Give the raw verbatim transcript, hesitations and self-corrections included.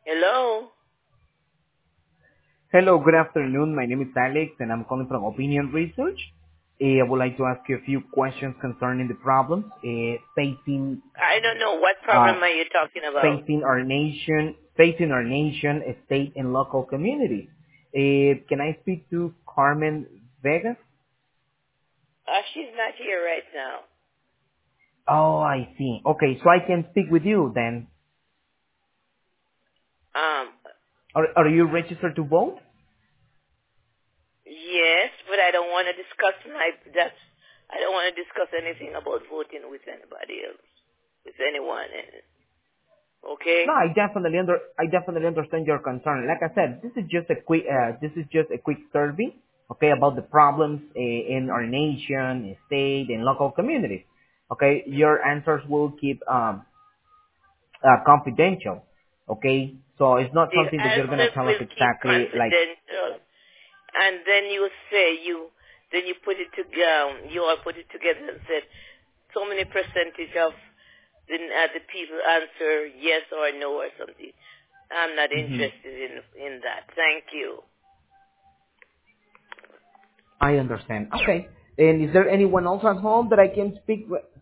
Hello? Hello, good afternoon. My name is Alex, and I'm calling from Opinion Research. Eh, I would like to ask you a few questions concerning the problems eh, facing I don't know. What uh, problem are you talking about? facing our nation, facing our nation, state, and local communities. Eh, Can I speak to Carmen Vega? Uh, she's not here right now. Oh, I see. Okay, so I can speak with you then. Um, Are Are you registered to vote? yes, but I don't want to discuss my, that's, I don't want to discuss anything about voting with anybody else, with anyone. Okay? No, I definitely under I definitely understand your concern. Like I said, this is just a quick uh, this is just a quick survey, okay, about the problems uh, in our nation, state, and local communities. Okay, your answers will keep um uh, confidential. Okay, so it's not The something that you're gonna answers tell us will keep exactly like. confidential. And then you say you, then you put it together, you all put it together and said, so many percentage of the, uh, the people answer yes or no or something. I'm not Mhm. interested in in that. Thank you. I understand. Okay, and is there anyone else at home that I can speak with?